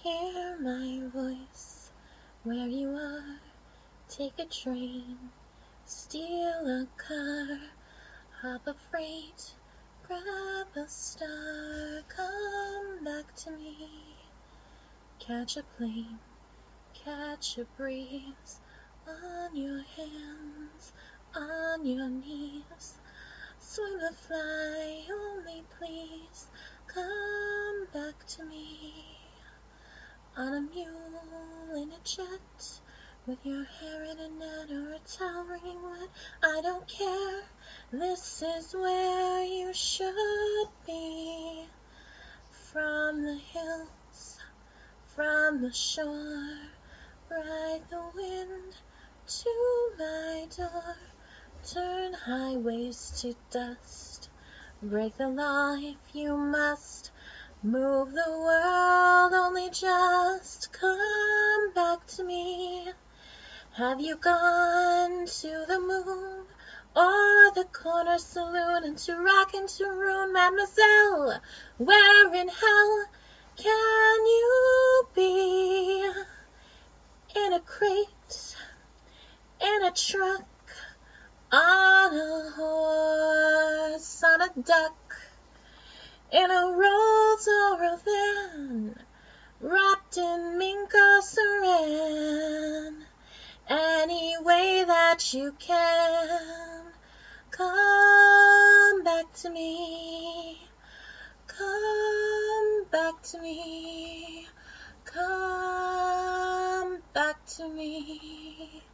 hear my voice where you are. Take a train, steal a car, hop a freight, grab a star. Come back to me. Catch a plane, catch a breeze, on your hands, on your knees. Swim or fly, only please come back to me. On a mule, in a jet, with your hair in a net or a towel wringing wet, I don't care. This is where you should be. From the hills, from the shore, ride the wind to my door. Turn highways to dust, break the law if you must, move the world, only just come back to me. Have you gone to the moon or the corner saloon, and to rock and to ruin, mademoiselle? Where in hell can you be? In a crate, in a truck, on a horse, on a duck, in a Rolls or a van, wrapped in mink or saran. Any way that you can, come back to me, come back to me, come back to me.